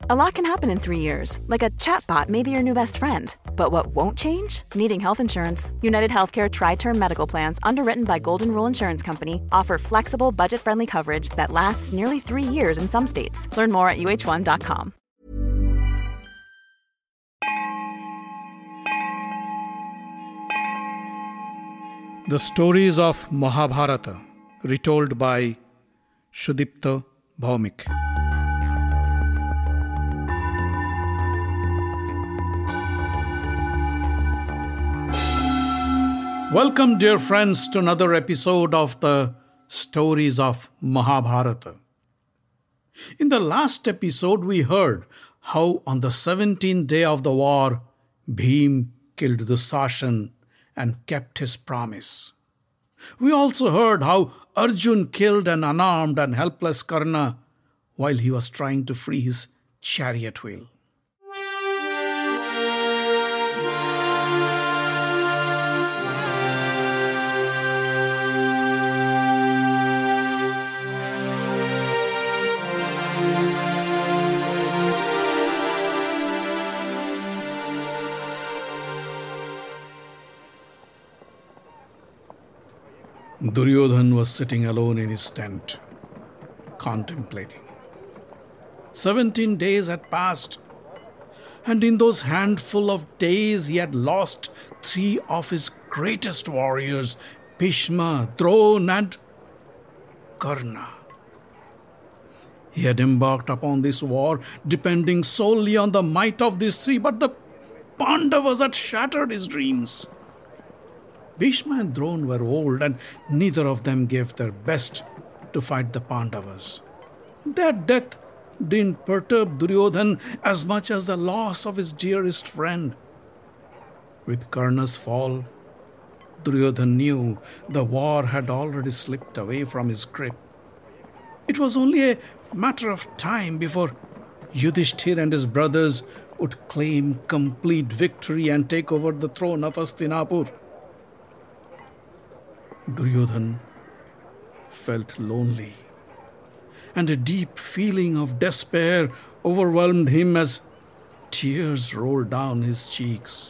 A lot can happen in 3 years, like a chatbot may be your new best friend. But what won't change? Needing health insurance. United Healthcare Tri-Term Medical Plans, underwritten by Golden Rule Insurance Company, offer flexible, budget-friendly coverage that lasts nearly 3 years in some states. Learn more at uh1.com. The stories of Mahabharata, retold by Sudipta Bhaumik. Welcome, dear friends, to another episode of the Stories of Mahabharata. In the last episode, we heard how on the 17th day of the war, Bhim killed Dusashan and kept his promise. We also heard how Arjun killed an unarmed and helpless Karna while he was trying to free his chariot wheel. Duryodhan was sitting alone in his tent, contemplating. 17 days had passed, and in those handful of days he had lost 3 of his greatest warriors, Bhishma, Drona, and Karna. He had embarked upon this war depending solely on the might of these 3, but the Pandavas had shattered his dreams. Bhishma and Drona were old, and neither of them gave their best to fight the Pandavas. Their death didn't perturb Duryodhan as much as the loss of his dearest friend. With Karna's fall, Duryodhan knew the war had already slipped away from his grip. It was only a matter of time before Yudhishthir and his brothers would claim complete victory and take over the throne of Hastinapur. Duryodhan felt lonely, and a deep feeling of despair overwhelmed him as tears rolled down his cheeks.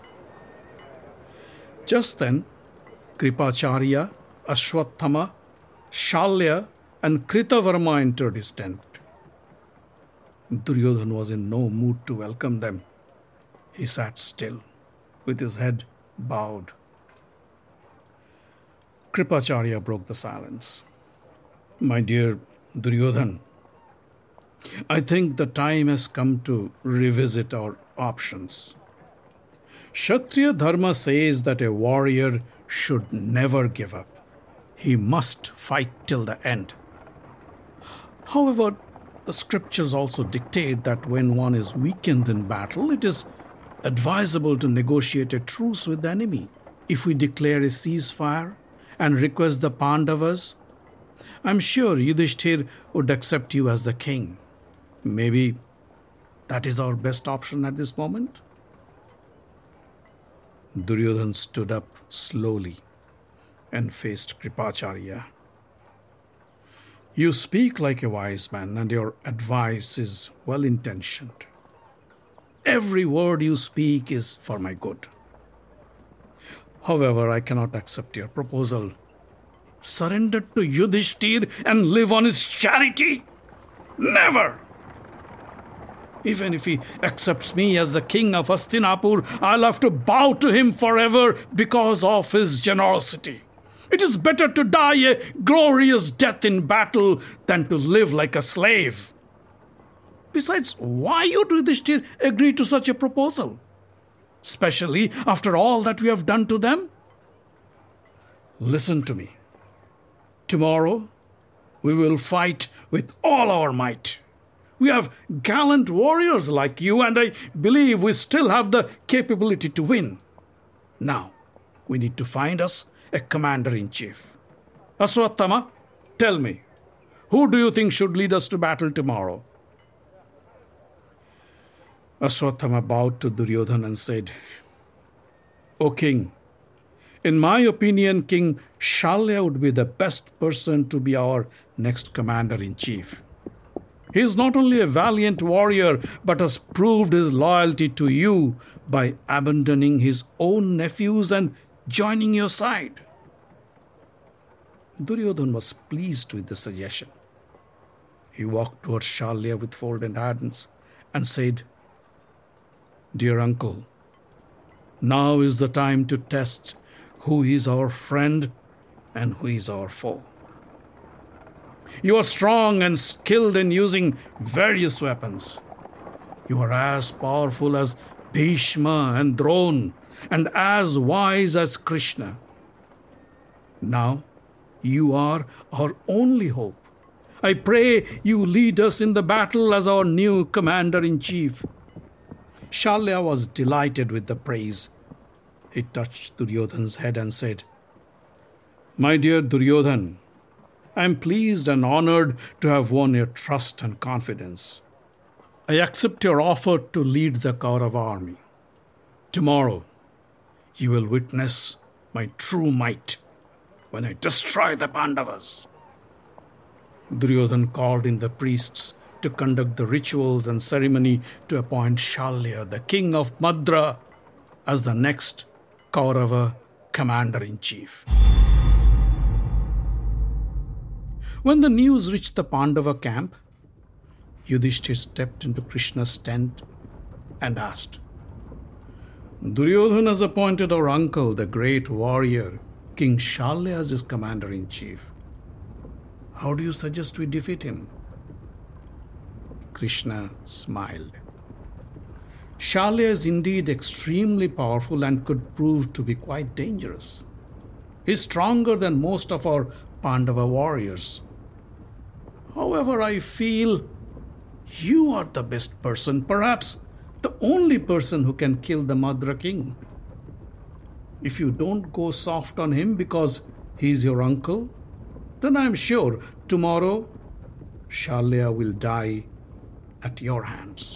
Just then, Kripacharya, Ashwatthama, Shalya, and Kritavarma entered his tent. Duryodhan was in no mood to welcome them. He sat still, with his head bowed. Kripacharya broke the silence. My dear Duryodhan, I think the time has come to revisit our options. Kshatriya Dharma says that a warrior should never give up. He must fight till the end. However, the scriptures also dictate that when one is weakened in battle, it is advisable to negotiate a truce with the enemy. If we declare a ceasefire and request the Pandavas, I'm sure Yudhishthir would accept you as the king. Maybe that is our best option at this moment. Duryodhan stood up slowly and faced Kripacharya. You speak like a wise man, and your advice is well-intentioned. Every word you speak is for my good. However, I cannot accept your proposal. Surrender to Yudhishthir and live on his charity? Never! Even if he accepts me as the king of Hastinapur, I'll have to bow to him forever because of his generosity. It is better to die a glorious death in battle than to live like a slave. Besides, why would Yudhishthir agree to such a proposal? Especially after all that we have done to them? Listen to me. Tomorrow, we will fight with all our might. We have gallant warriors like you, and I believe we still have the capability to win. Now, we need to find us a commander-in-chief. Ashwatthama, tell me, who do you think should lead us to battle tomorrow? Ashwatthama bowed to Duryodhan and said, O king, in my opinion, King Shalya would be the best person to be our next commander-in-chief. He is not only a valiant warrior, but has proved his loyalty to you by abandoning his own nephews and joining your side. Duryodhana was pleased with the suggestion. He walked towards Shalya with folded hands and said, "Dear uncle, now is the time to test who is our friend and who is our foe. You are strong and skilled in using various weapons. You are as powerful as Bhishma and Drona, and as wise as Krishna. Now, you are our only hope. I pray you lead us in the battle as our new commander-in-chief." Shalya was delighted with the praise. He touched Duryodhana's head and said, "My dear Duryodhana, I am pleased and honored to have won your trust and confidence. I accept your offer to lead the Kaurava army. Tomorrow, you will witness my true might when I destroy the Pandavas." Duryodhana called in the priests to conduct the rituals and ceremony to appoint Shalya, the king of Madra, as the next Kaurava commander-in-chief. When the news reached the Pandava camp, Yudhishthir stepped into Krishna's tent and asked, "Duryodhana has appointed our uncle, the great warrior, King Shalya, as his commander-in-chief. How do you suggest we defeat him?" Krishna smiled. "Shalya is indeed extremely powerful and could prove to be quite dangerous. He is stronger than most of our Pandava warriors. However, I feel you are the best person, perhaps the only person who can kill the Madra king. If you don't go soft on him because he is your uncle, then I am sure tomorrow Shalya will die at your hands."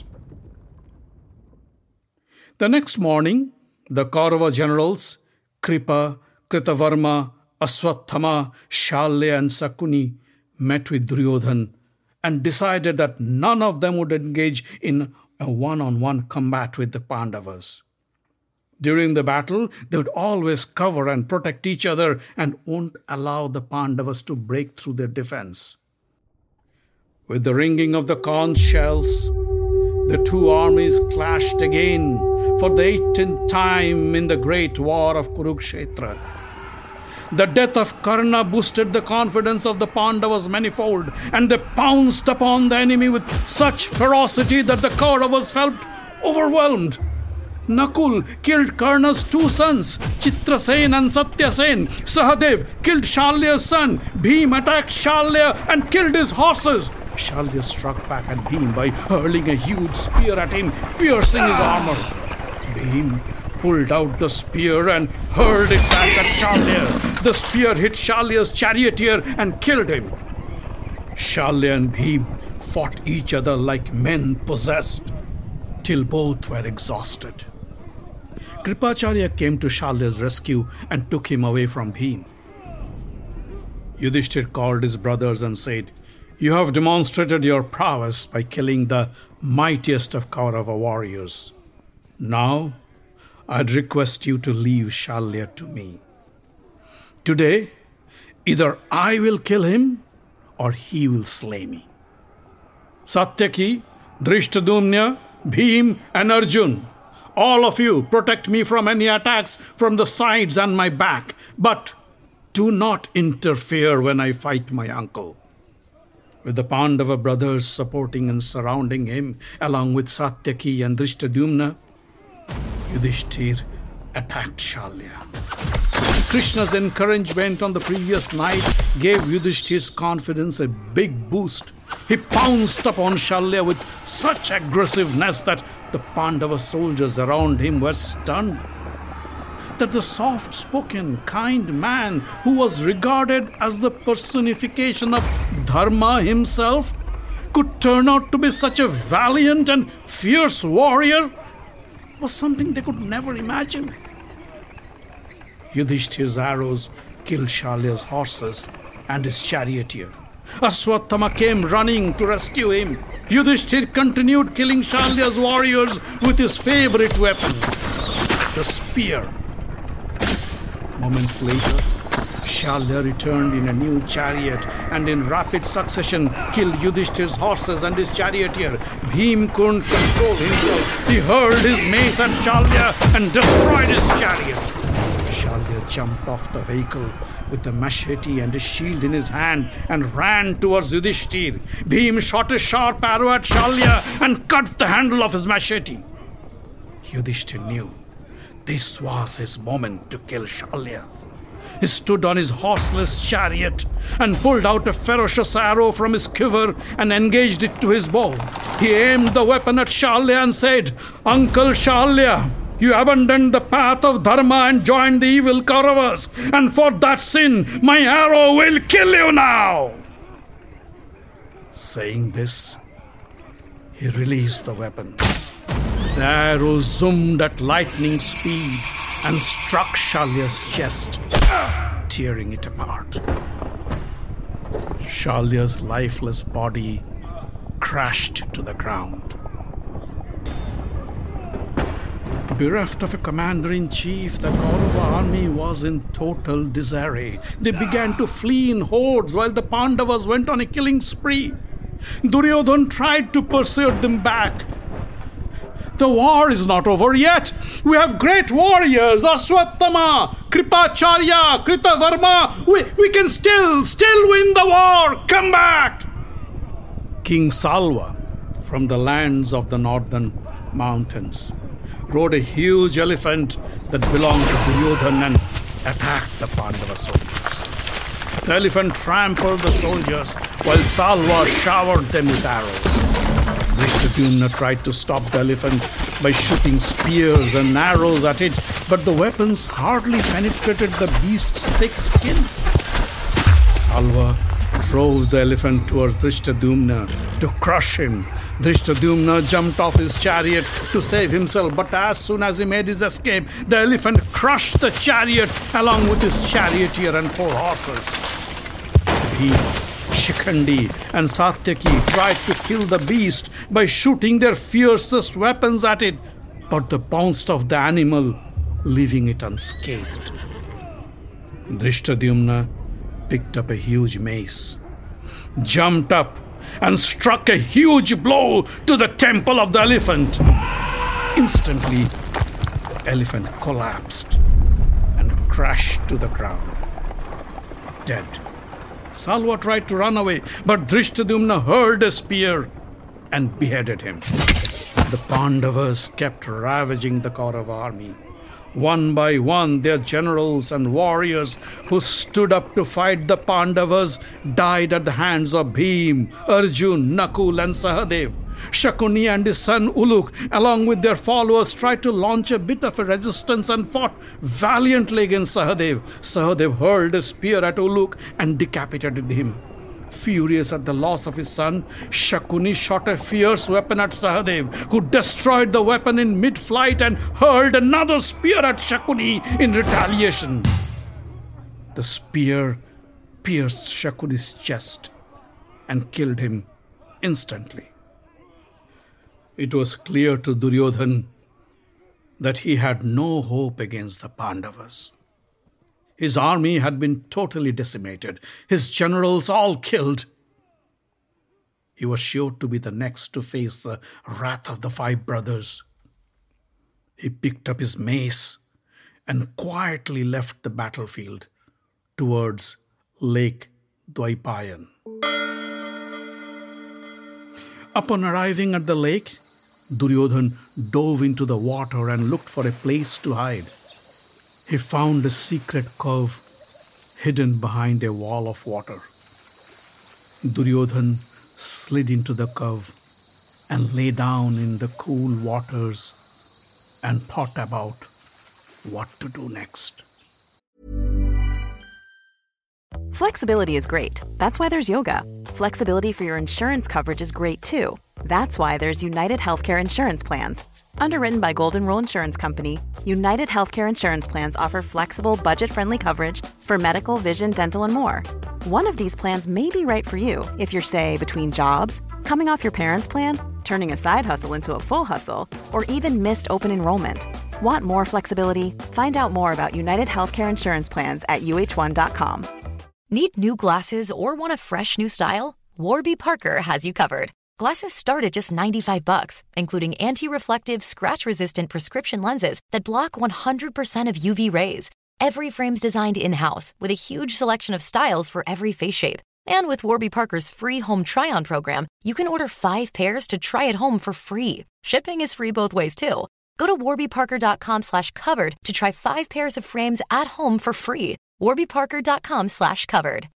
The next morning, the Kaurava generals, Kripa, Kritavarma, Aswathama, Shalya and Sakuni met with Duryodhana and decided that none of them would engage in a one-on-one combat with the Pandavas. During the battle, they would always cover and protect each other and won't allow the Pandavas to break through their defense. With the ringing of the conch shells, the two armies clashed again for the 18th time in the great war of Kurukshetra. The death of Karna boosted the confidence of the Pandavas manifold, and they pounced upon the enemy with such ferocity that the Kauravas felt overwhelmed. Nakul killed Karna's two sons, Chitrasen and Satyasen. Sahadev killed Shalya's son. Bhim attacked Shalya and killed his horses. Shalya struck back at Bhim by hurling a huge spear at him, piercing his armor. Bhim pulled out the spear and hurled it back at Shalya. The spear hit Shalya's charioteer and killed him. Shalya and Bhim fought each other like men possessed, till both were exhausted. Kripacharya came to Shalya's rescue and took him away from Bhim. Yudhishthir called his brothers and said, "You have demonstrated your prowess by killing the mightiest of Kaurava warriors. Now, I'd request you to leave Shalya to me. Today, either I will kill him or he will slay me. Satyaki, Drishtadumna, Bhim and Arjun, all of you protect me from any attacks from the sides and my back, but do not interfere when I fight my uncle." With the Pandava brothers supporting and surrounding him, along with Satyaki and Drishtadumna, Yudhishthir attacked Shalya. Krishna's encouragement on the previous night gave Yudhishthir's confidence a big boost. He pounced upon Shalya with such aggressiveness that the Pandava soldiers around him were stunned. That the soft-spoken, kind man who was regarded as the personification of Dharma himself could turn out to be such a valiant and fierce warrior was something they could never imagine. Yudhishthir's arrows killed Shalya's horses and his charioteer. Ashwatthama came running to rescue him. Yudhishthir continued killing Shalya's warriors with his favorite weapon, the spear. Moments later, Shalya returned in a new chariot and in rapid succession killed Yudhishthir's horses and his charioteer. Bhim couldn't control himself. He hurled his mace at Shalya and destroyed his chariot. Shalya jumped off the vehicle with the machete and a shield in his hand and ran towards Yudhishthir. Bhim shot a sharp arrow at Shalya and cut the handle of his machete. Yudhishthir knew this was his moment to kill Shalya. He stood on his horseless chariot and pulled out a ferocious arrow from his quiver and engaged it to his bow. He aimed the weapon at Shalya and said, "Uncle Shalya, you abandoned the path of dharma and joined the evil Kauravas, and for that sin, my arrow will kill you now." Saying this, he released the weapon. The arrow zoomed at lightning speed and struck Shalya's chest, tearing it apart. Shalya's lifeless body crashed to the ground. Bereft of a commander-in-chief, the Kaurava army was in total disarray. They began to flee in hordes while the Pandavas went on a killing spree. Duryodhana tried to persuade them back. The war is not over yet. We have great warriors, Ashwatthama, Kripacharya, Kritavarma. We can still win the war. Come back. King Salva, from the lands of the northern mountains, rode a huge elephant that belonged to Duryodhana and attacked the Pandava soldiers. The elephant trampled the soldiers while Salva showered them with arrows. Drishtadyumna tried to stop the elephant by shooting spears and arrows at it, but the weapons hardly penetrated the beast's thick skin. Salva drove the elephant towards Drishtadyumna to crush him. Drishtadyumna jumped off his chariot to save himself, but as soon as he made his escape, the elephant crushed the chariot along with his charioteer and 4 horses. Bhima, Shikhandi and Satyaki tried to kill the beast by shooting their fiercest weapons at it, but they bounced off the animal, leaving it unscathed. Drishtadyumna picked up a huge mace, jumped up and struck a huge blow to the temple of the elephant. Instantly, the elephant collapsed and crashed to the ground, dead. Salva tried to run away, but Drishtadyumna hurled a spear and beheaded him. The Pandavas kept ravaging the Kaurava army. One by one, their generals and warriors who stood up to fight the Pandavas died at the hands of Bhim, Arjun, Nakul and Sahadev. Shakuni and his son Uluk, along with their followers, tried to launch a bit of a resistance and fought valiantly against Sahadev. Sahadev hurled a spear at Uluk and decapitated him. Furious at the loss of his son, Shakuni shot a fierce weapon at Sahadev, who destroyed the weapon in mid-flight and hurled another spear at Shakuni in retaliation. The spear pierced Shakuni's chest and killed him instantly. It was clear to Duryodhana that he had no hope against the Pandavas. His army had been totally decimated, his generals all killed. He was sure to be the next to face the wrath of the 5 brothers. He picked up his mace and quietly left the battlefield towards Lake Dwaipayan. Upon arriving at the lake, Duryodhana dove into the water and looked for a place to hide. He found a secret cove hidden behind a wall of water. Duryodhana slid into the cove and lay down in the cool waters and thought about what to do next. Flexibility is great. That's why there's yoga. Flexibility for your insurance coverage is great too. That's why there's United Healthcare Insurance Plans. Underwritten by Golden Rule Insurance Company, United Healthcare Insurance Plans offer flexible, budget-friendly coverage for medical, vision, dental, and more. One of these plans may be right for you if you're, say, between jobs, coming off your parents' plan, turning a side hustle into a full hustle, or even missed open enrollment. Want more flexibility? Find out more about United Healthcare Insurance Plans at uh1.com. Need new glasses or want a fresh new style? Warby Parker has you covered. Glasses start at just $95, including anti-reflective, scratch-resistant prescription lenses that block 100% of UV rays. Every frame's designed in-house with a huge selection of styles for every face shape. And with Warby Parker's free home try-on program, you can order 5 pairs to try at home for free. Shipping is free both ways, too. Go to warbyparker.com/covered to try 5 pairs of frames at home for free. warbyparker.com/covered.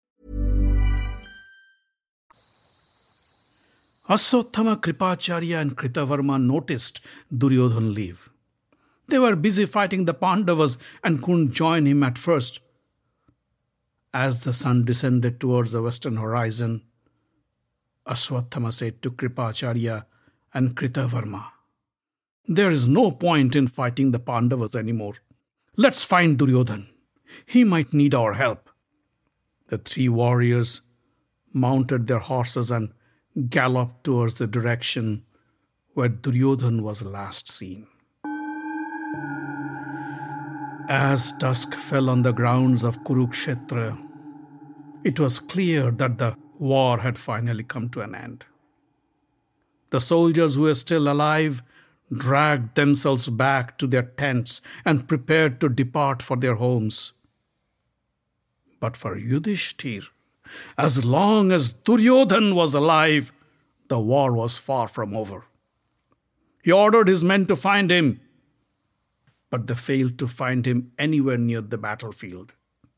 Ashwatthama, Kripacharya and Kritavarma noticed Duryodhan leave. They were busy fighting the Pandavas and couldn't join him at first. As the sun descended towards the western horizon, Ashwatthama said to Kripacharya and Kritavarma, "There is no point in fighting the Pandavas anymore. Let's find Duryodhan. He might need our help." The 3 warriors mounted their horses and galloped towards the direction where Duryodhan was last seen. As dusk fell on the grounds of Kurukshetra, it was clear that the war had finally come to an end. The soldiers who were still alive dragged themselves back to their tents and prepared to depart for their homes. But for Yudhishthir, as long as Duryodhan was alive, the war was far from over. He ordered his men to find him, but they failed to find him anywhere near the battlefield.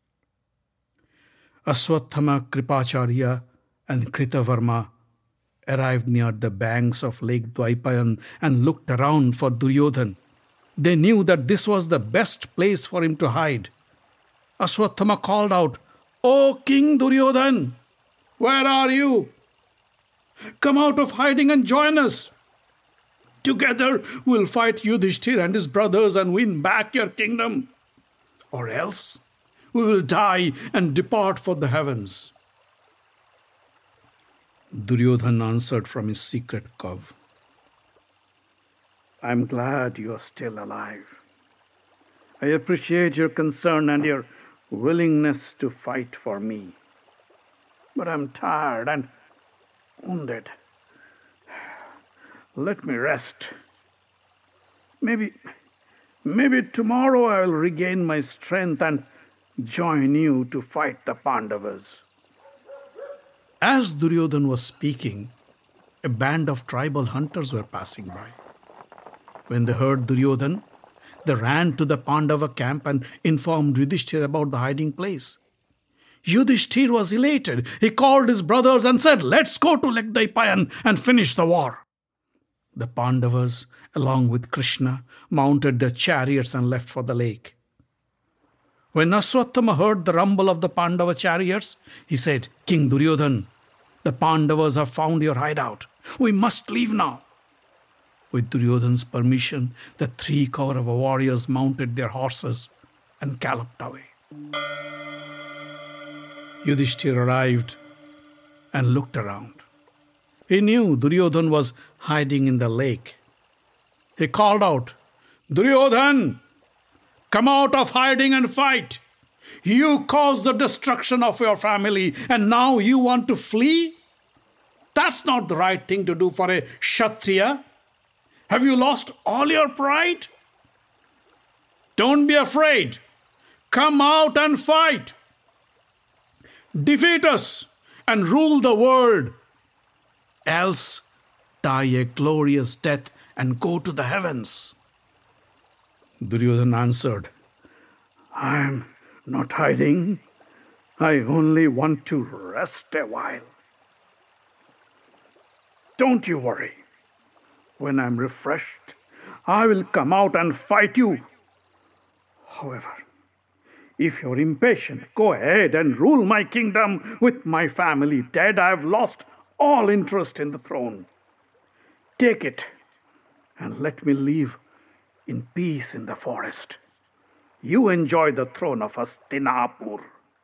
Ashwatthama, Kripacharya, and Kritavarma arrived near the banks of Lake Dwaipayan and looked around for Duryodhan. They knew that this was the best place for him to hide. Ashwatthama called out, "O King Duryodhan, where are you? Come out of hiding and join us. Together we'll fight Yudhishthir and his brothers and win back your kingdom. Or else we will die and depart for the heavens." Duryodhan answered from his secret cove, "I'm glad you are still alive. I appreciate your concern and your willingness to fight for me. But I'm tired and wounded. Let me rest. Maybe tomorrow I will regain my strength and join you to fight the Pandavas." As Duryodhan was speaking, a band of tribal hunters were passing by. When they heard Duryodhan, they ran to the Pandava camp and informed Yudhishthir about the hiding place. Yudhishthir was elated. He called his brothers and said, "Let's go to Lake Dwaipayan and finish the war." The Pandavas, along with Krishna, mounted their chariots and left for the lake. When Ashwatthama heard the rumble of the Pandava chariots, he said, "King Duryodhan, the Pandavas have found your hideout. We must leave now." With Duryodhan's permission, the 3 Kaurava warriors mounted their horses and galloped away. Yudhishthir arrived and looked around. He knew Duryodhan was hiding in the lake. He called out, "Duryodhan, come out of hiding and fight. You caused the destruction of your family and now you want to flee? That's not the right thing to do for a Kshatriya. Have you lost all your pride? Don't be afraid. Come out and fight. Defeat us and rule the world. Else die a glorious death and go to the heavens." Duryodhan answered, "I'm not hiding. I only want to rest a while. Don't you worry. When I'm refreshed, I will come out and fight you. However, if you're impatient, go ahead and rule my kingdom. With my family dead, I've lost all interest in the throne. Take it and let me live in peace in the forest. You enjoy the throne of Hastinapur."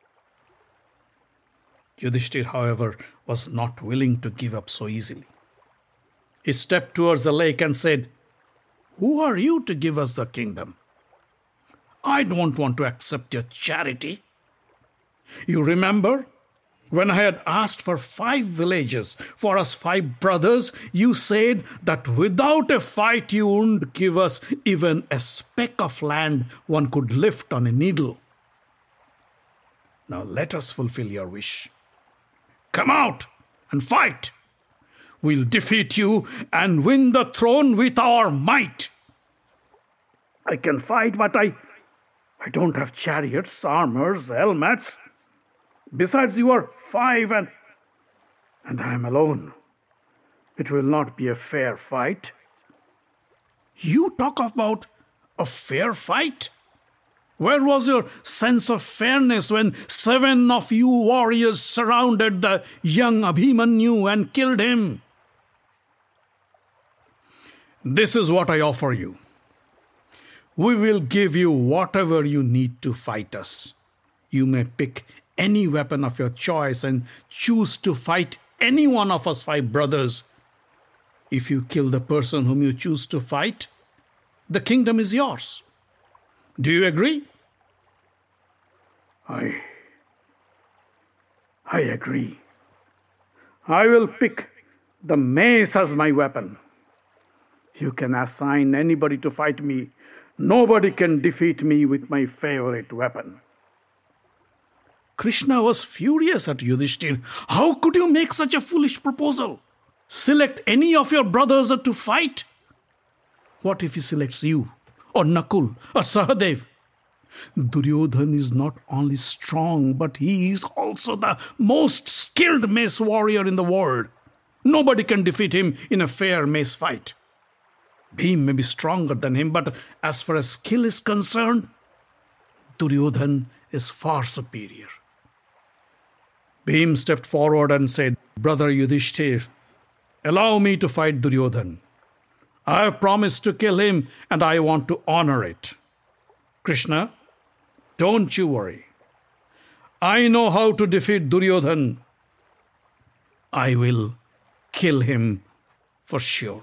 Yudhishthir, however, was not willing to give up so easily. He stepped towards the lake and said, "Who are you to give us the kingdom? I don't want to accept your charity. You remember when I had asked for 5 villages for us 5 brothers, you said that without a fight you wouldn't give us even a speck of land one could lift on a needle. Now let us fulfill your wish. Come out and fight. We'll defeat you and win the throne with our might." "I can fight, but I don't have chariots, armors, helmets. Besides, you are 5 and I am alone. It will not be a fair fight." "You talk about a fair fight? Where was your sense of fairness when 7 of you warriors surrounded the young Abhimanyu and killed him? This is what I offer you. We will give you whatever you need to fight us. You may pick any weapon of your choice and choose to fight any one of us 5 brothers. If you kill the person whom you choose to fight, the kingdom is yours. Do you agree?" I agree. I will pick the mace as my weapon. You can assign anybody to fight me. Nobody can defeat me with my favorite weapon." Krishna was furious at Yudhishthir. "How could you make such a foolish proposal? Select any of your brothers to fight? What if he selects you, or Nakul, or Sahadev? Duryodhan is not only strong, but he is also the most skilled mace warrior in the world. Nobody can defeat him in a fair mace fight. Bhim may be stronger than him, but as far as skill is concerned, Duryodhan is far superior." Bhim stepped forward and said, "Brother Yudhishthir, allow me to fight Duryodhan. I have promised to kill him and I want to honor it. Krishna, don't you worry. I know how to defeat Duryodhan. I will kill him for sure."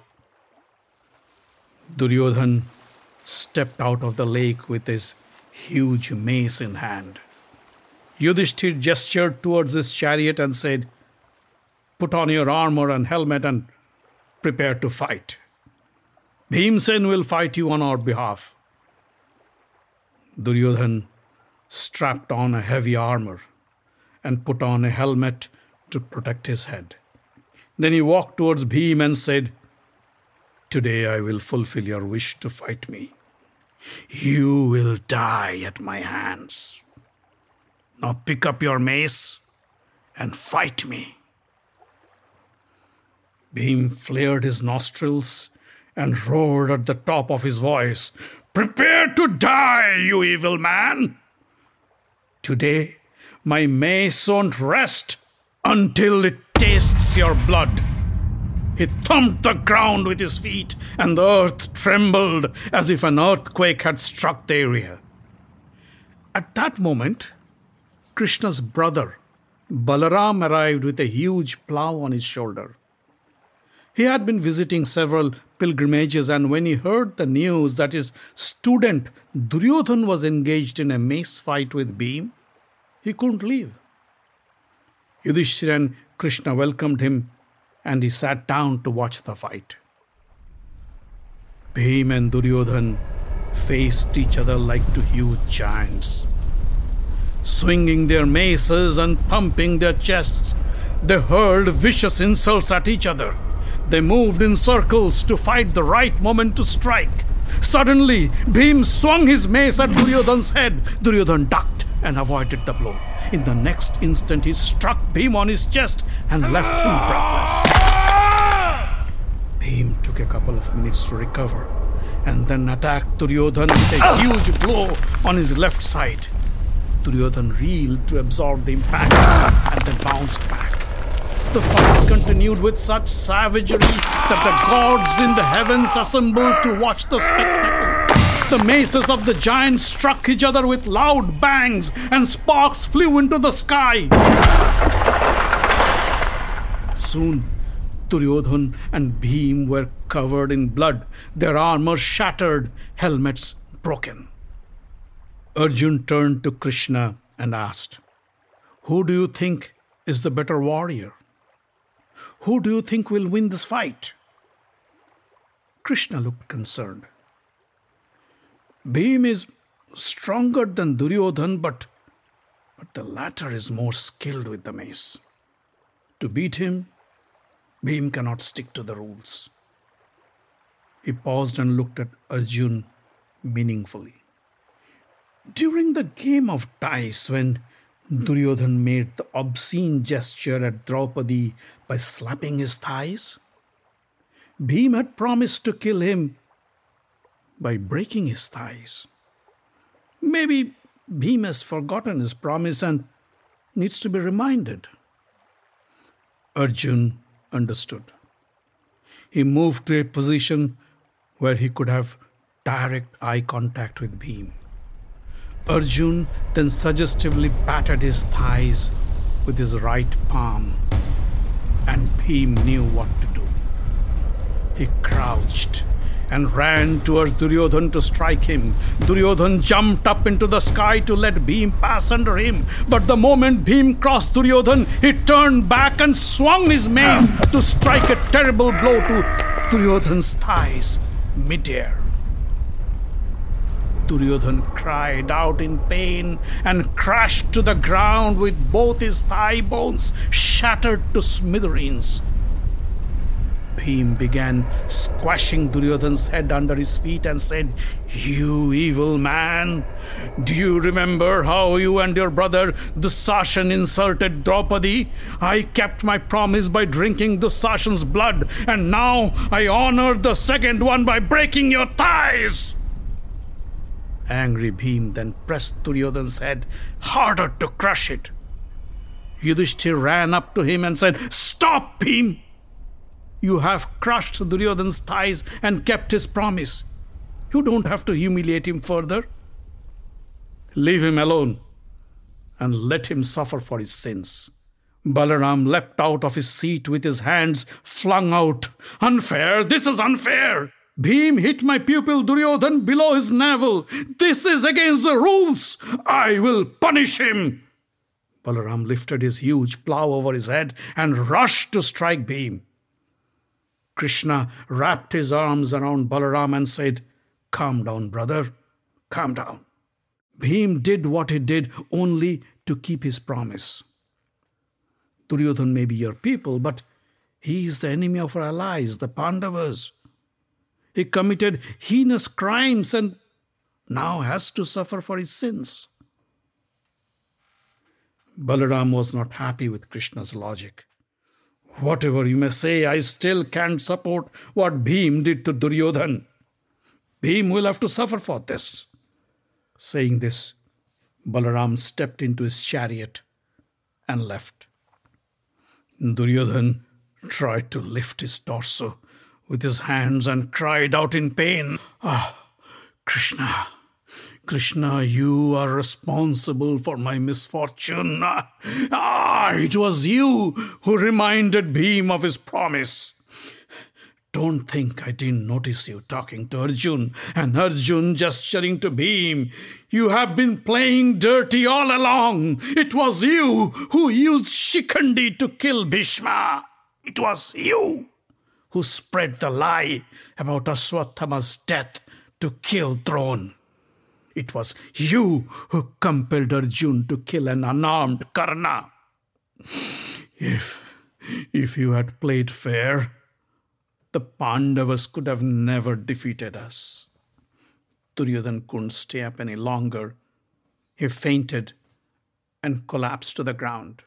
Duryodhan stepped out of the lake with his huge mace in hand. Yudhishthir gestured towards his chariot and said, "Put on your armor and helmet and prepare to fight. Bhimsen will fight you on our behalf." Duryodhan strapped on a heavy armor and put on a helmet to protect his head. Then he walked towards Bhim and said, "Today I will fulfill your wish to fight me. You will die at my hands. Now pick up your mace and fight me." Bhim flared his nostrils and roared at the top of his voice, "Prepare to die, you evil man! Today my mace won't rest until it tastes your blood." He thumped the ground with his feet, and the earth trembled as if an earthquake had struck the area. At that moment, Krishna's brother, Balaram, arrived with a huge plough on his shoulder. He had been visiting several pilgrimages, and when he heard the news that his student Duryodhan was engaged in a mace fight with Bhim, he couldn't leave. Yudhishthira and Krishna welcomed him, and he sat down to watch the fight. Bhim and Duryodhan faced each other like 2 huge giants. Swinging their maces and thumping their chests, they hurled vicious insults at each other. They moved in circles to fight the right moment to strike. Suddenly, Bhim swung his mace at Duryodhan's head. Duryodhan ducked and avoided the blow. In the next instant, he struck Bhim on his chest and left him breathless. Bhim took a couple of minutes to recover and then attacked Duryodhan with a huge blow on his left side. Duryodhan reeled to absorb the impact and then bounced back. The fight continued with such savagery that the gods in the heavens assembled to watch the spectacle. The maces of the giants struck each other with loud bangs, and sparks flew into the sky. Soon, Duryodhan and Bhim were covered in blood, their armor shattered, helmets broken. Arjun turned to Krishna and asked, "Who do you think is the better warrior? Who do you think will win this fight?" Krishna looked concerned. "Bhim is stronger than Duryodhan, but the latter is more skilled with the mace. To beat him, Bhim cannot stick to the rules." He paused and looked at Arjun meaningfully. During the game of dice, when Duryodhan made the obscene gesture at Draupadi by slapping his thighs, Bhim had promised to kill him by breaking his thighs. Maybe Bhim has forgotten his promise and needs to be reminded. Arjun understood. He moved to a position where he could have direct eye contact with Bhim. Arjun then suggestively patted his thighs with his right palm, and Bhim knew what to do. He crouched and ran towards Duryodhan to strike him. Duryodhan jumped up into the sky to let Bhim pass under him, but the moment Bhim crossed Duryodhan, he turned back and swung his mace to strike a terrible blow to Duryodhan's thighs mid-air. Duryodhan cried out in pain and crashed to the ground with both his thigh bones shattered to smithereens. Bhim began squashing Duryodhan's head under his feet and said, "You evil man! Do you remember how you and your brother Dusashan insulted Draupadi? I kept my promise by drinking Dusashan's blood, and now I honored the second one by breaking your thighs!" Angry Bhim then pressed Duryodhan's head harder to crush it. Yudhishthir ran up to him and said, "Stop, Bhim! You have crushed Duryodhan's thighs and kept his promise. You don't have to humiliate him further. Leave him alone and let him suffer for his sins." Balaram leapt out of his seat with his hands flung out. "Unfair! This is unfair! Bhim hit my pupil Duryodhan below his navel. This is against the rules. I will punish him." Balaram lifted his huge plough over his head and rushed to strike Bhim. Krishna wrapped his arms around Balaram and said, "Calm down, brother. Calm down." Bhim did what he did only to keep his promise. Duryodhan may be your people, but he is the enemy of our allies, the Pandavas. He committed heinous crimes and now has to suffer for his sins. Balaram was not happy with Krishna's logic. "Whatever you may say, I still can't support what Bhim did to Duryodhan. Bhim will have to suffer for this." Saying this, Balaram stepped into his chariot and left. Duryodhan tried to lift his torso with his hands and cried out in pain, Krishna, Krishna, you are responsible for my misfortune. It was you who reminded Bhim of his promise. Don't think I didn't notice you talking to Arjun and Arjun gesturing to Bhim. You have been playing dirty all along. It was you who used Shikhandi to kill Bhishma. It was you who spread the lie about Aswathama's death to kill Drona. It was you who compelled Arjun to kill an unarmed Karna. If you had played fair, the Pandavas could have never defeated us. Duryodhan couldn't stay up any longer. He fainted and collapsed to the ground.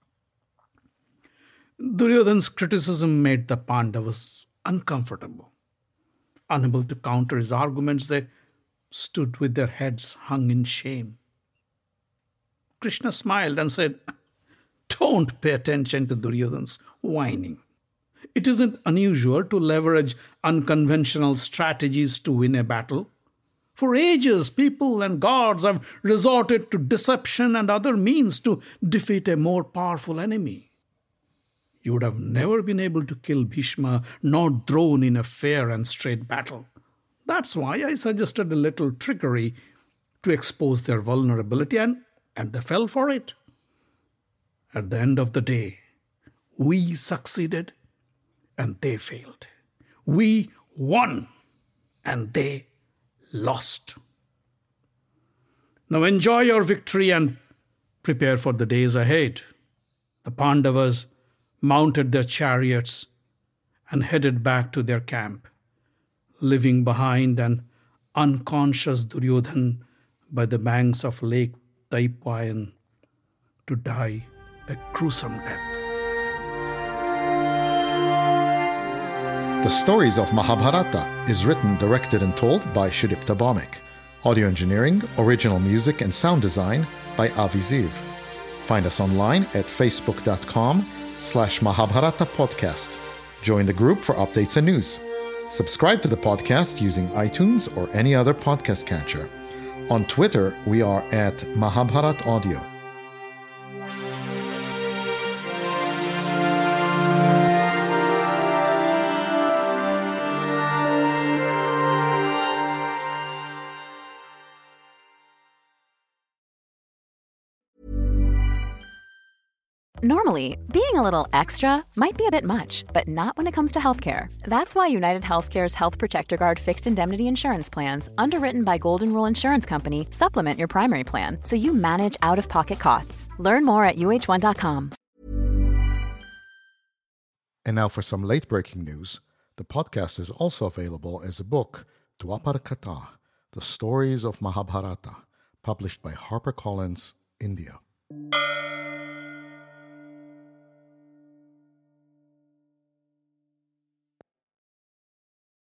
Duryodhan's criticism made the Pandavas uncomfortable. Unable to counter his arguments, they stood with their heads hung in shame. Krishna smiled and said, Don't pay attention to Duryodhana's whining. It isn't unusual to leverage unconventional strategies to win a battle. For ages, people and gods have resorted to deception and other means to defeat a more powerful enemy. You would have never been able to kill Bhishma nor Drona in a fair and straight battle. That's why I suggested a little trickery to expose their vulnerability, and they fell for it. At the end of the day, we succeeded and they failed. We won and they lost. Now enjoy your victory and prepare for the days ahead. The Pandavas mounted their chariots and headed back to their camp, leaving behind an unconscious Duryodhana by the banks of Lake Daipayan to die a gruesome death. The Stories of Mahabharata is written, directed and told by Sudipta Bhawmik. Audio engineering, original music and sound design by Avi Ziv. Find us online at facebook.com/Mahabharata Podcast. Join the group for updates and news. Subscribe to the podcast using iTunes or any other podcast catcher. On Twitter, we are at Mahabharat Audio. Normally, being a little extra might be a bit much, but not when it comes to healthcare. That's why United Healthcare's Health Protector Guard fixed indemnity insurance plans, underwritten by Golden Rule Insurance Company, supplement your primary plan so you manage out-of-pocket costs. Learn more at uh1.com. And now for some late-breaking news. The podcast is also available as a book, Dwapar Katha, The Stories of Mahabharata, published by HarperCollins, India.